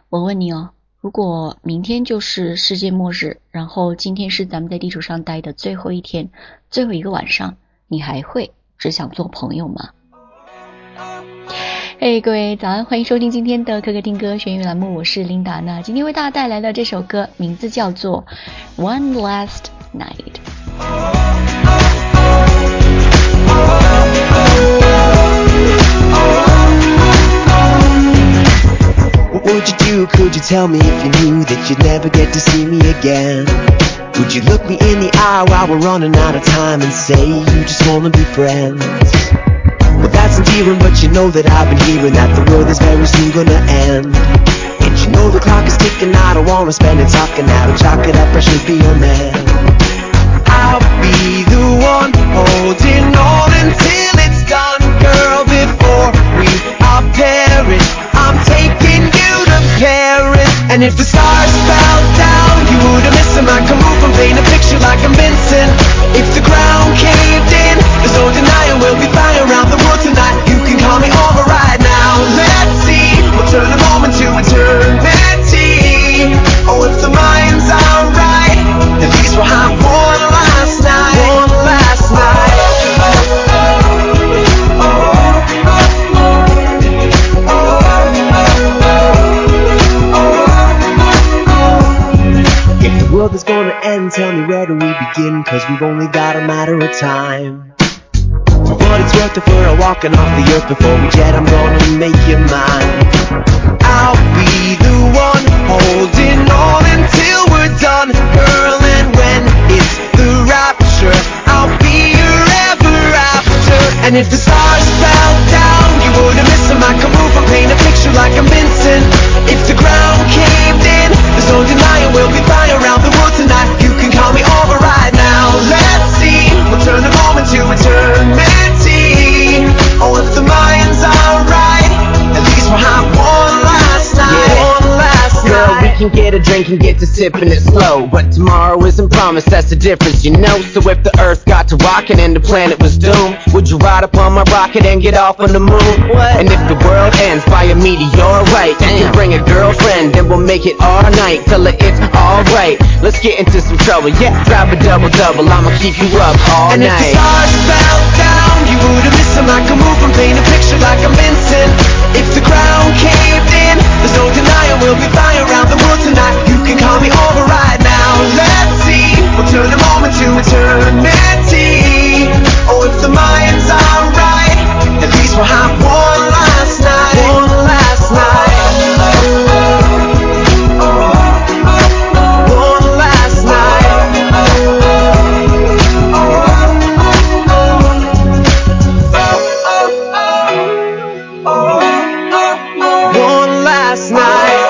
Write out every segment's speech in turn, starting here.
我问你哦，如果明天就是世界末日，然后今天是咱们在地球上待的最后一天，最后一个晚上，你还会只想做朋友吗？嘿，各位早安，欢迎收听今天的可可听歌学英语栏目，我是琳达。那今天为大家带来的这首歌名字叫做 One Last Night。What would you do? Could you tell me if you knew that you'd never get to see me again? Would you look me in the eye while we're running out of time and say you just wanna be friends? Well, that's endearing, but you know that I've been hearing that the world is very soon gonna end. And you know the clock is ticking, I don't wanna spend it talking out. Chalk it up, I should be your man. I'll be the one holding on until it's done, girl, before we all perish. I'm taking you to Paris. And if the stars fell down, you wouldn't miss them. I can move and paint a picture like I'm Vincent. If the ground caved in, there's no denying we'll be flying around the world tonight. You can call me over right now. Let's see, we'll turn a moment to eternity. Oh, if the minds are right, at least we'll have one last night. One last night. If the world is gonna end, tell me where do we begin? Cause we've only got a matter of time. For what it's worth, if we're walking off the earth before we jet, I'm gonna make you mine. I'll be the one holding on until we're done, girl. And when it's the rapture, I'll be your ever after. And if the stars fell down, you wouldn't miss them. I can move and paint a picture like I'm Vincent. If the ground caved in, there's no denying we'll be flying around the world tonight. You can call me over right now. Let's see, we'll turn the moment to eternity. Oh, if the minds are right, at least we'll have one last night. Yeah. One last night. Girl, we can get a drink and get to sipping it slow, but tomorrow isn't promised, that's the difference, you know. So if the earth got to rockin' and the planet was doomed, would you ride upon my rocket and get off on the moon? What? And if the world ends by a meteor, right, you can bring a girlfriend and we'll make it all night. Tell her it's alright, let's get into some trouble. Yeah, grab a double-double, I'ma keep you up all night. And if the stars fell down, you wouldn't miss them. I can move and paint a picture like I'm Vincent. If the ground caved in, there's no denying we'll be flying around the world tonight. You can call me over right now. Let's see, we'll turn the moment to eternity. Oh, if the minds are right, at least we'll have one last night. One last night. One last night. One last night.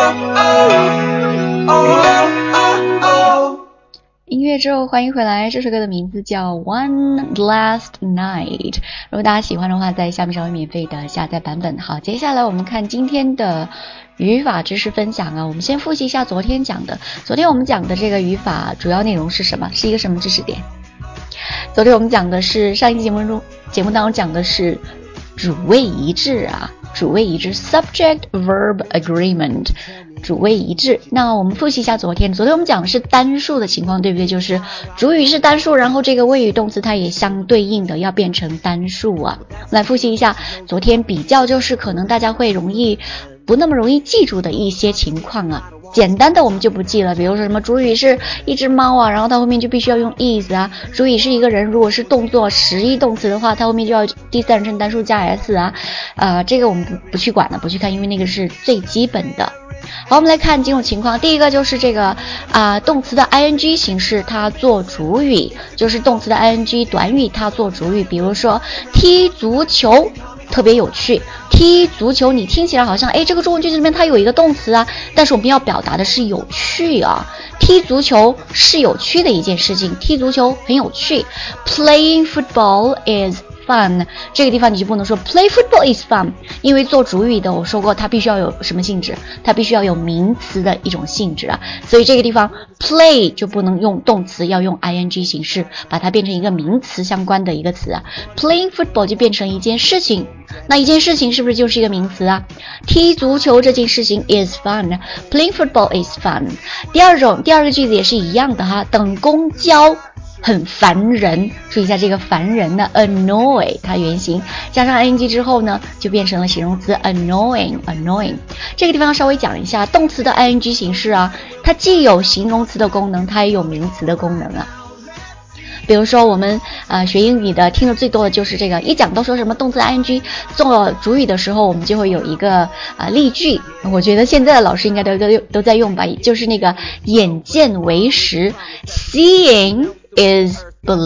音乐之后欢迎回来，这首歌的名字叫 One Last Night。如果大家喜欢的话，在下面稍微免费的下载版本。好，接下来我们看今天的语法知识分享啊。我们先复习一下昨天讲的。昨天我们讲的这个语法主要内容是什么？是一个什么知识点？昨天我们讲的是上一期节目当中讲的是主谓一致啊，主谓一致 subject verb agreement， 主谓一致。那我们复习一下昨天我们讲的是单数的情况，对不对？就是主语是单数，然后这个谓语动词它也相对应的要变成单数啊。我们来复习一下昨天比较，就是可能大家会不那么容易记住的一些情况啊。简单的我们就不记了，比如说什么主语是一只猫啊，然后它后面就必须要用 is 啊。主语是一个人，如果是动作实义动词的话，它后面就要第三人称单数加 s 啊。这个我们不去管了，不去看，因为那个是最基本的。好，我们来看几种情况。第一个就是这个动词的 ing 形式它做主语，就是动词的 ing 短语它做主语。比如说踢足球，特别有趣。踢足球你听起来好像这个中文句子里面它有一个动词啊，但是我们要表达的是有趣啊。踢足球是有趣的一件事情，踢足球很有趣。Playing football is fun， 这个地方你就不能说 play football is fun， 因为做主语的我说过它必须要有什么性质，它必须要有名词的一种性质啊，所以这个地方 play 就不能用动词，要用 ing 形式把它变成一个名词相关的一个词啊。 Playing football 就变成一件事情，那一件事情是不是就是一个名词啊？踢足球这件事情 is fun， Playing football is fun。 第二个句子也是一样的哈，等公交很烦人，注意一下这个烦人呢 annoy， 它原型加上 ing 之后呢就变成了形容词 annoying。 这个地方稍微讲一下动词的 ing 形式啊，它既有形容词的功能，它也有名词的功能啊。比如说我们学英语的听的最多的就是这个，一讲都说什么动词 ing 做主语的时候，我们就会有一个例句，我觉得现在的老师应该都在用吧，就是那个眼见为实 ，seeing is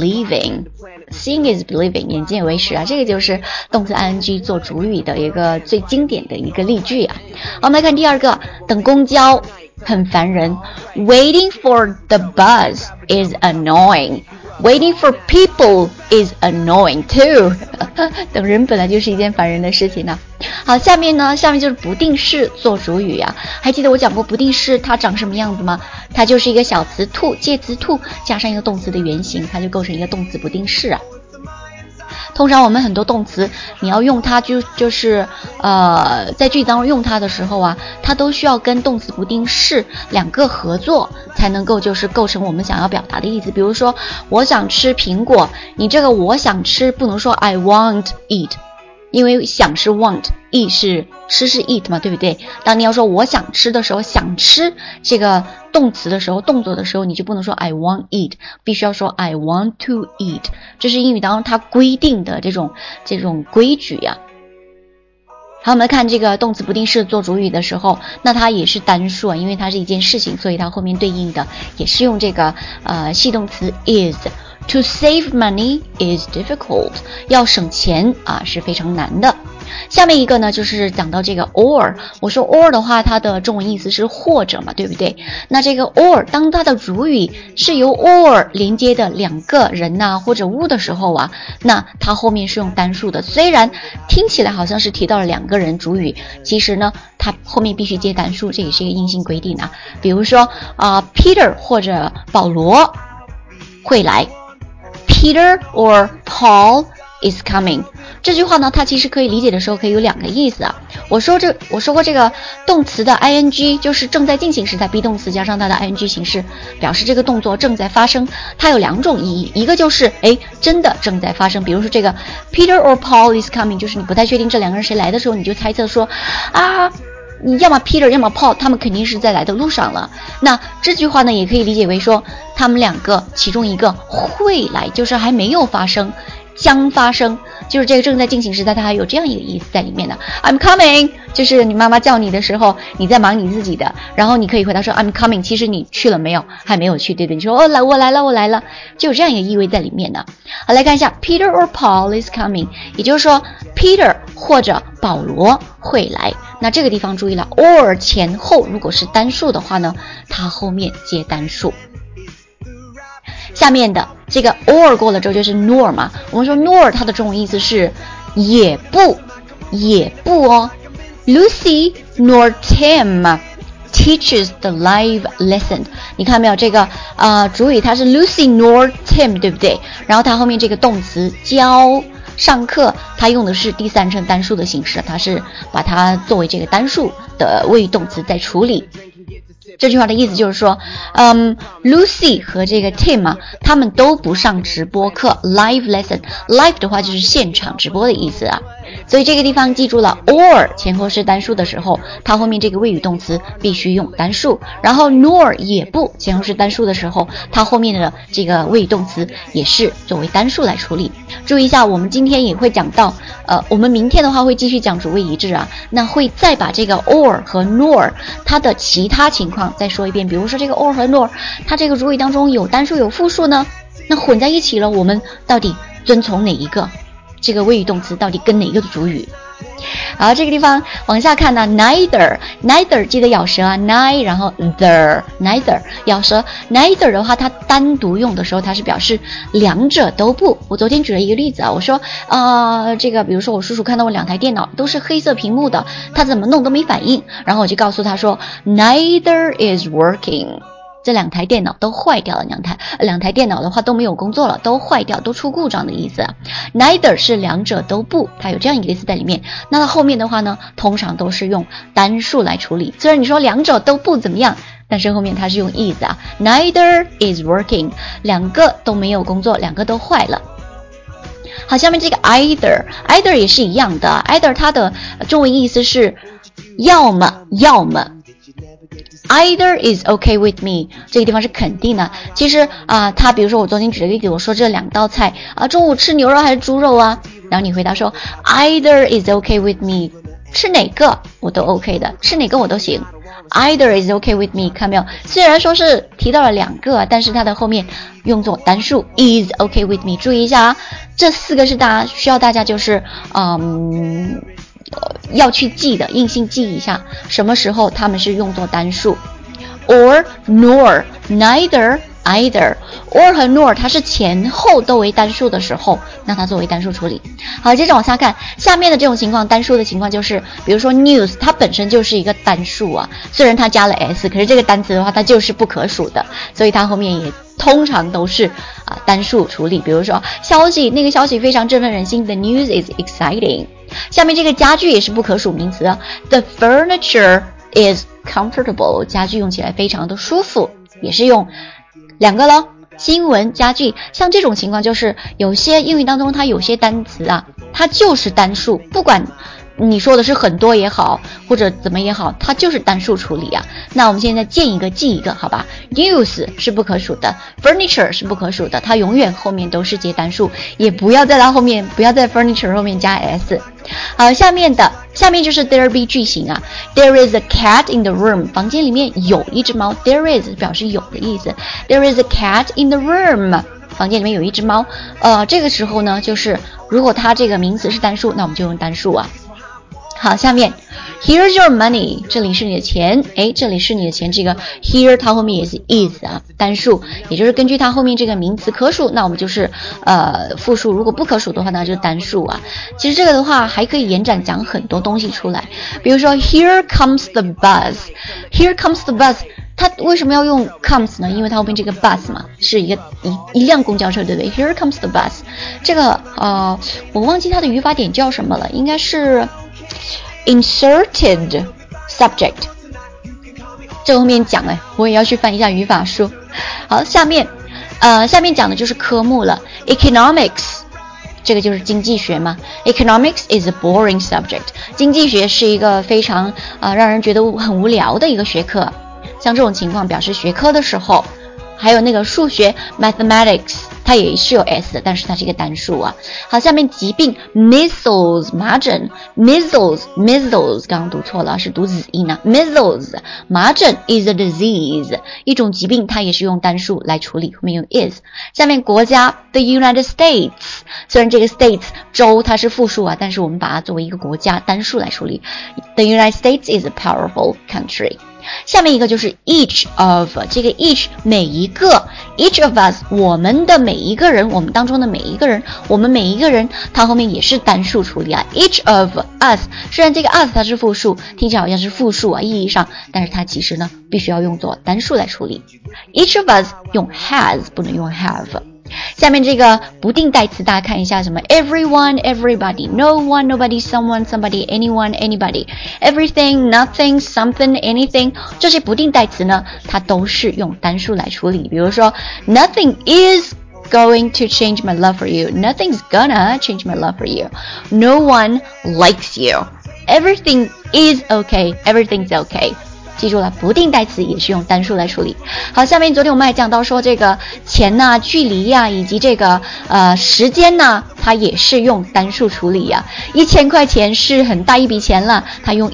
believing。Seeing is believing， 眼见为实啊，这个就是动词 ing 做主语的一个最经典的一个例句啊。好，我们来看第二个，等公交很烦人 ，Waiting for the bus is annoying。Waiting for people is annoying too 等人本来就是一件烦人的事情呢。好，下面就是不定式做主语啊。还记得我讲过不定式它长什么样子吗？它就是一个小词 to 介词 to 加上一个动词的原形，它就构成一个动词不定式啊。通常我们很多动词你要用它就是在句子当中用它的时候啊，它都需要跟动词不定式两个合作才能够就是构成我们想要表达的意思。比如说我想吃苹果，你这个我想吃不能说 I want eat， 因为想是 want， eat 是吃是 eat 嘛，对不对？当你要说我想吃的时候，想吃这个动词的时候，动作的时候，你就不能说 I want eat， 必须要说 I want to eat， 这是英语当中它规定的这种规矩呀。好，我们看这个动词不定式做主语的时候，那它也是单数啊，因为它是一件事情，所以它后面对应的也是用这个系动词 is。To save money is difficult， 要省钱啊是非常难的。下面一个呢就是讲到这个 or， 我说 or 的话它的中文意思是或者嘛，对不对？那这个 or 当它的主语是由 or 连接的两个人啊或者物的时候啊，那它后面是用单数的，虽然听起来好像是提到了两个人主语，其实呢它后面必须接单数，这也是一个硬性规定啊。比如说Peter 或者保罗会来， Peter or Paul is coming， 这句话呢它其实可以理解的时候可以有两个意思啊。我说过这个动词的 ing 就是正在进行时态 be 动词加上它的 ing 形式，表示这个动作正在发生，它有两种意义，一个就是真的正在发生，比如说这个 Peter or Paul is coming， 就是你不太确定这两个人谁来的时候，你就猜测说你要么 Peter 要么 Paul， 他们肯定是在来的路上了。那这句话呢也可以理解为说他们两个其中一个会来，就是还没有发生，将发生，就是这个正在进行时态它还有这样一个意思在里面的。 I'm coming 就是你妈妈叫你的时候你在忙你自己的，然后你可以回答说 I'm coming， 其实你去了没有？还没有去，对不对？你说我来了，就有这样一个意味在里面的。好，来看一下 Peter or Paul is coming， 也就是说 Peter 或者保罗会来。那这个地方注意了 or 前后如果是单数的话呢，它后面接单数。下面的这个 or 过了之后就是 nor 嘛，我们说 nor 它的中文意思是也不哦。 Lucy nor Tim teaches the live lesson， 你看没有，这个主语它是 Lucy nor Tim， 对不对？然后它后面这个动词教上课，它用的是第三人称单数的形式，它是把它作为这个单数的谓语动词在处理。这句话的意思就是说Lucy 和这个 Tim 啊，他们都不上直播课 live lesson， live 的话就是现场直播的意思啊。所以这个地方记住了 or 前后是单数的时候，它后面这个谓语动词必须用单数，然后 nor 也不前后是单数的时候，它后面的这个谓语动词也是作为单数来处理。注意一下，我们今天也会讲到我们明天的话会继续讲主谓一致啊，那会再把这个 or 和 nor 它的其他情况再说一遍。比如说这个 or 和 nor 它这个主语当中有单数有复数呢，那混在一起了，我们到底遵从哪一个？这个谓语动词到底跟哪一个主语好，这个地方往下看呢 neither 记得咬舌啊 neither 然后 neither 咬舌 neither 的话它单独用的时候它是表示两者都不。我昨天举了一个例子啊，我说这个比如说我叔叔看到我2台电脑都是黑色屏幕的，他怎么弄都没反应，然后我就告诉他说 neither is working，这2台电脑都坏掉了，两台电脑的话都没有工作了，都坏掉，都出故障的意思。Neither 是两者都不，它有这样一个意思在里面。那它后面的话呢，通常都是用单数来处理。虽然你说两者都不怎么样，但是后面它是用 is 啊。Neither is working， 两个都没有工作，两个都坏了。好，下面这个 either 也是一样的 ，either 它的中文意思是要么。Either is okay with me， 这个地方是肯定的。其实他比如说我昨天举了个例子，我说这2道菜中午吃牛肉还是猪肉啊？然后你回答说 Either is okay with me， 吃哪个我都 OK 的，吃哪个我都行。Either is okay with me， 看没有？虽然说是提到了2个，但是它的后面用作单数 is okay with me。注意一下啊，这4个是需要大家就是要去记的，硬性记一下什么时候他们是用作单数。or nor neither either or 和 nor 它是前后都为单数的时候，那它作为单数处理。好，接着往下看下面的这种情况，单数的情况就是比如说 news 它本身就是一个单数啊，虽然它加了 s， 可是这个单词的话它就是不可数的，所以它后面也通常都是单数处理。比如说消息，那个消息非常振奋人心， The news is exciting。下面这个家具也是不可数名词啊 ，The furniture is comfortable， 家具用起来非常的舒服，也是用2个咯。新闻家具，像这种情况就是有些英语当中它有些单词它就是单数，不管你说的是很多也好或者怎么也好，它就是单数处理啊。那我们现在见一个记一个好吧。 News 是不可数的， Furniture 是不可数的，它永远后面都是接单数，也不要在 Furniture 后面加 s。 好，下面就是 there be 句型啊。 There is a cat in the room， 房间里面有一只猫， there is 表示有的意思， There is a cat in the room， 房间里面有一只猫。这个时候呢，就是如果它这个名词是单数，那我们就用单数啊。好，下面 Here's your money， 这里是你的钱，这里是你的钱，这个 here 它后面也是 is 单数，也就是根据它后面这个名词可数，那我们就是复数，如果不可数的话那就是单数啊。其实这个的话还可以延展讲很多东西出来，比如说 Here comes the bus， Here comes the bus， 它为什么要用 comes 呢？因为它后面这个 bus 嘛，是一辆公交车，对不对？ Here comes the bus， 这个我忘记它的语法点叫什么了，应该是inserted subject， 这后面讲我也要去翻一下语法书。好，下面讲的就是科目了。 Economics 这个就是经济学嘛， Economics is a boring subject， 经济学是一个非常让人觉得很无聊的一个学科。像这种情况表示学科的时候，还有那个数学 mathematics， 它也是有 s 的，但是它是一个单数啊。好，下面疾病 measles 麻疹 measles 刚刚读错了，是读子音啊。measles 麻疹 is a disease， 一种疾病，它也是用单数来处理，后面用 is。下面国家 the United States， 虽然这个 states 州它是复数啊，但是我们把它作为一个国家单数来处理。The United States is a powerful country。下面一个就是 each of， 这个 each 每一个 each of us 我们的每一个人，我们当中的每一个人，我们每一个人它后面也是单数处理啊。each of us 虽然这个 us 它是复数，听起来好像是复数啊意义上，但是它其实呢必须要用作单数来处理。each of us 用 has 不能用 have。下面这个不定代词大家看一下，什么 everyone everybody no one nobody someone somebody anyone anybody everything nothing something anything， 这些不定代词呢它都是用单数来处理。比如说 nothing is going to change my love for you， nothing's gonna change my love for you， no one likes you， everything is okay everything's okay， 记住了，不定代词也是用单数来处理。好，下面昨天我们还讲到说这个钱呐、距离呀、以及这个时间呐，它也是用单数处理呀。1000块钱是很大一笔钱了，它用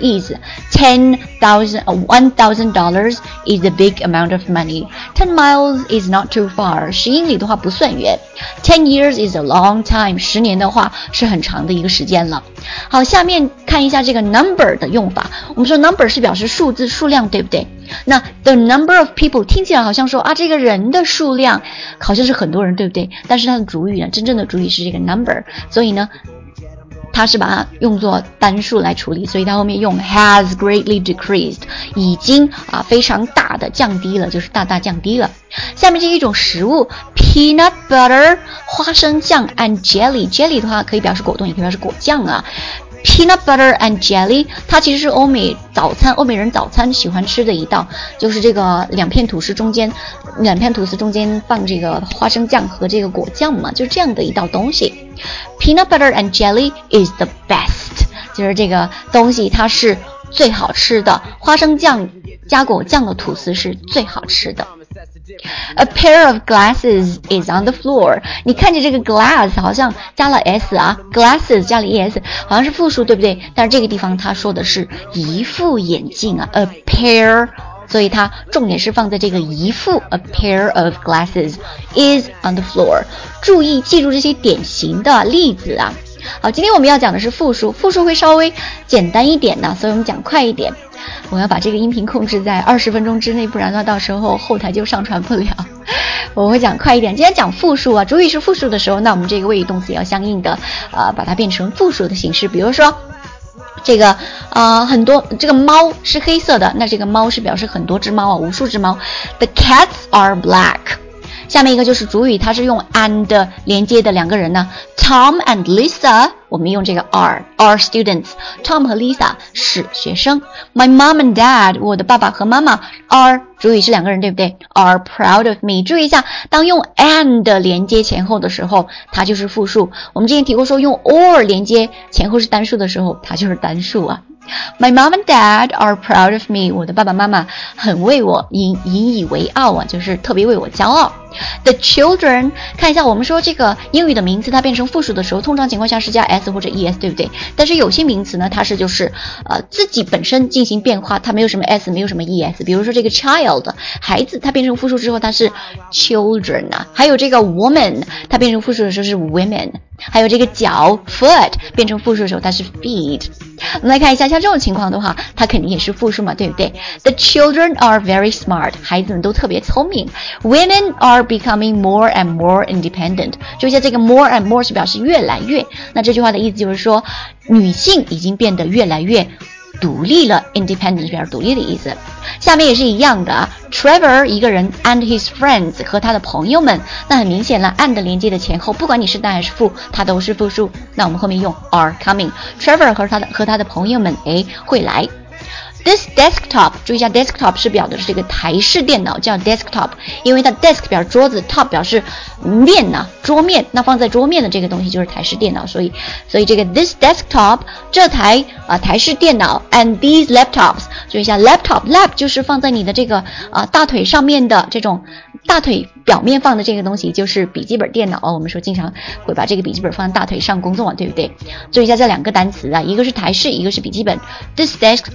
$10,000 is a big amount of money. 10 miles is not too far. 10英里的话不算远。10 years is a long time. 10年的话是很长的一个时间了。好，下面看一下这个 number 的用法。我们说 number 是表示数字数量，对不对？那 the number of people 听起来好像说啊，这个人的数量好像是很多人，对不对？但是它的主语呢，真正的主语是这个 number， 所以呢它是把它用作单数来处理，所以它后面用 has greatly decreased， 已经非常大的降低了，就是大大降低了。下面这一种食物 peanut butter 花生酱 and jelly 的话可以表示果冻，也可以表示果酱啊。Peanut butter and jelly 它其实是欧美人早餐喜欢吃的一道，就是这个两片吐司中间放这个花生酱和这个果酱嘛，就这样的一道东西。Peanut butter and jelly is the best， 就是这个东西它是最好吃的，花生酱加果酱的吐司是最好吃的。A pair of glasses is on the floor。 你看见这个 glass 好像加了 s 啊 glasses 加了 es 好像是复数，对不对？但是这个地方它说的是一副眼镜啊 a pair， 所以它重点是放在这个一副 a pair of glasses is on the floor。 注意记住这些典型的例子啊。好，今天我们要讲的是复数，复数会稍微简单一点的，所以我们讲快一点。我要把这个音频控制在20分钟之内，不然的话到时候后台就上传不了。我会讲快一点。今天讲复数啊，主语是复数的时候，那我们这个谓语动词也要相应的把它变成复数的形式。比如说这个很多这个猫是黑色的，那这个猫是表示很多只猫啊，无数只猫。The cats are black。下面一个就是主语，它是用 and 连接的两个人呢 Tom and Lisa， 我们用这个 are students， Tom 和 Lisa 是学生。 My mom and dad， 我的爸爸和妈妈 are 主语是两个人，对不对？ are proud of me。 注意一下，当用 and 连接前后的时候它就是复数，我们之前提过说用 or 连接前后是单数的时候它就是单数啊。My mom and dad are proud of me， 我的爸爸妈妈很为我引以为傲啊，就是特别为我骄傲。The children， 看一下我们说这个英语的名词它变成复数的时候，通常情况下是加 s 或者 es， 对不对？但是有些名词呢它是就是自己本身进行变化，它没有什么 s 没有什么 es， 比如说这个 child 孩子它变成复数之后它是 children 啊，还有这个 woman 它变成复数的时候是 women， 还有这个脚 foot 变成复数的时候它是 feet。 我们来看一下，像这种情况的话它肯定也是复数嘛，对不对？ The children are very smart， 孩子们都特别聪明。 Women are becoming more and more independent， 注意一下这个 more and more 是表示越来越，那这句话的意思就是说女性已经变得越来越独立了， independent 表示独立的意思。下面也是一样的啊 Trevor 一个人 and his friends 和他的朋友们，那很明显了 and 连接的前后不管你是单还是复它都是复数，那我们后面用 are coming。 Trevor 和他的朋友们会来。This desktop， 注意一下 desktop 是表的是这个台式电脑，叫 desktop， 因为它 desk 表示桌子， top 表示面呐，桌面，那放在桌面的这个东西就是台式电脑，所以这个 this desktop 这台台式电脑 and these laptops， 注意一下 lap 就是放在你的这个大腿上面的这种大腿表面放的这个东西就是笔记本电脑，我们说经常会把这个笔记本放在大腿上工作嘛，对不对？注意一下这两个单词啊，一个是台式，一个是笔记本。This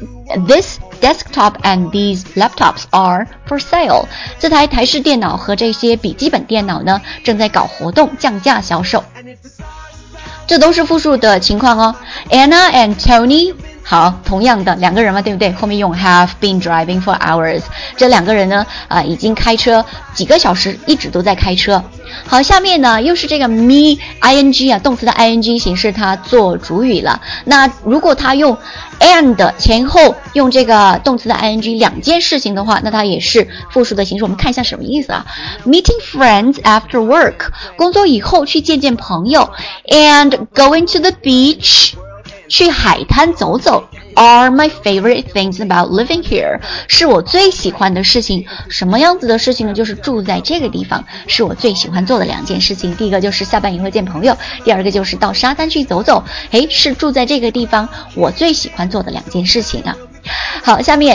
desktop and these laptops are for sale。 这台台式电脑和这些笔记本电脑呢正在搞活动，降价销售。这都是复数的情况哦。 Anna and Tony， 好，同样的两个人嘛，对不对？后面用 have been driving for hours， 这两个人呢已经开车几个小时，一直都在开车。好，下面呢又是这个 me ing 啊，动词的 ing 形式它做主语了。那如果它用 and 前后用这个动词的 ing 两件事情的话，那它也是复数的形式。我们看一下什么意思啊。 Meeting friends after work， 工作以后去见见朋友。 And going to the beach， 去海滩走走。 Are my favorite things about living here， 是我最喜欢的事情。什么样子的事情呢？就是住在这个地方是我最喜欢做的两件事情。第一个就是下班以后见朋友，第二个就是到沙滩去走走。是住在这个地方我最喜欢做的两件事情啊。好，下面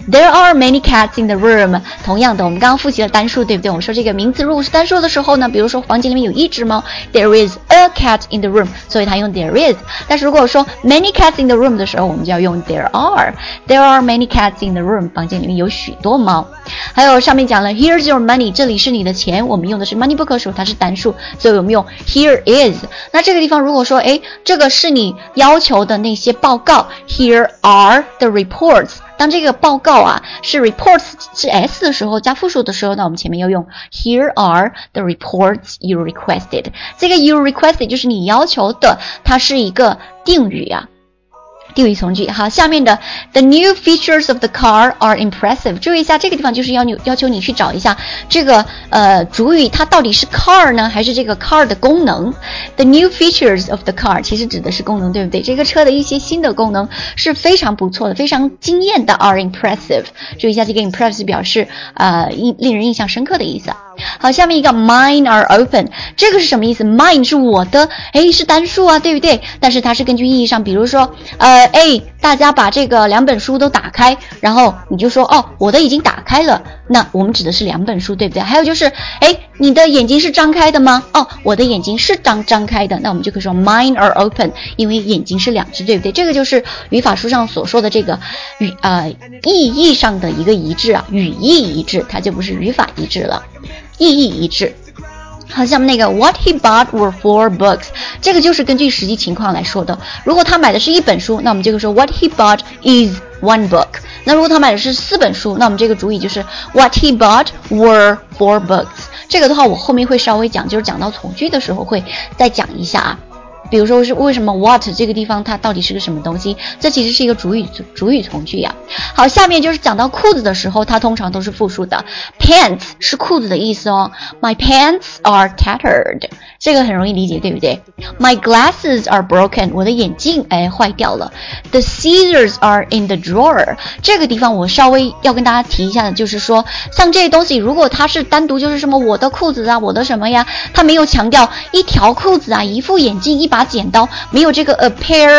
There are many cats in the room。同样的，我们刚刚复习了单数，对不对？我们说这个名词如果是单数的时候呢，比如说房间里面有一只猫 ，There is a cat in the room， 所以它用 there is。但是如果说 many cats in the room 的时候，我们就要用 there are。There are many cats in the room， 房间里面有许多猫。还有上面讲了 Here's your money， 这里是你的钱，我们用的是 money book 的时候它是单数，所以我们用 here is。那这个地方如果说这个是你要求的那些报告 Here are the reports。当这个报告是 reports 是 s 的时候加复数的时候呢，我们前面要用 Here are the reports you requested。 这个 you requested 就是你要求的，它是一个定语定语从句。好，下面的 The new features of the car are impressive。 注意一下这个地方就是要求你去找一下这个主语它到底是 car 呢还是这个 car 的功能。 The new features of the car 其实指的是功能，对不对？这个车的一些新的功能是非常不错的，非常惊艳的 are impressive。 注意一下这个 impressive 表示令人印象深刻的意思。好，下面一个 Mine are open， 这个是什么意思？ Mine 是我的，是单数对不对？但是它是根据意义上，比如说大家把这个2本书都打开，然后你就说我的已经打开了，那我们指的是2本书，对不对？还有就是你的眼睛是张开的吗？我的眼睛是张开的，那我们就可以说 Mine are open， 因为眼睛是2只，对不对？这个就是语法书上所说的这个意义上的一个一致语义一致，它就不是语法一致了，意义一致。好，像那个 What he bought were 4 books， 这个就是根据实际情况来说的。如果他买的是1本书，那我们就会说 What he bought is 1 book。 那如果他买的是4本书，那我们这个主语就是 What he bought were 4 books。 这个的话我后面会稍微讲，就是讲到从句的时候会再讲一下比如说是为什么 what 这个地方它到底是个什么东西，这其实是一个主语从句好，下面就是讲到裤子的时候，它通常都是复数的。 Pants 是裤子的意思My pants are tattered， 这个很容易理解，对不对？ My glasses are broken， 我的眼镜坏掉了。 The scissors are in the drawer， 这个地方我稍微要跟大家提一下的就是说，像这些东西如果它是单独就是什么我的裤子我的什么呀，它没有强调一条裤子一副眼镜一把剪刀，没有这个 a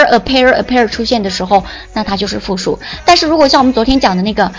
pair 出现的时候，那它就是复数。但是如果像我们昨天讲的那个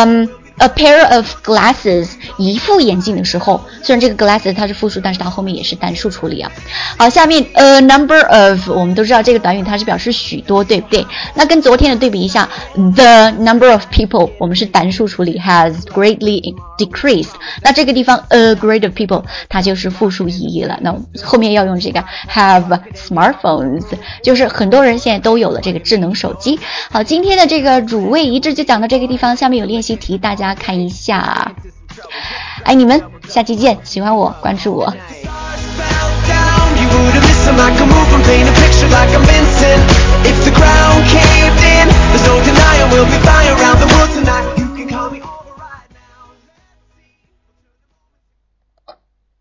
a pair of glasses 一副眼镜的时候，虽然这个 glasses 它是复数，但是它后面也是单数处理好，下面 a number of 我们都知道这个短语它是表示许多，对不对？那跟昨天的对比一下 the number of people 我们是单数处理 has greatly decreased， 那这个地方 a great of people 它就是复数意义了，那后面要用这个 have smartphones， 就是很多人现在都有了这个智能手机。好，今天的这个主谓一致就讲到这个地方，下面有练习题大家看一下。爱你们，下期见，喜欢我关注我。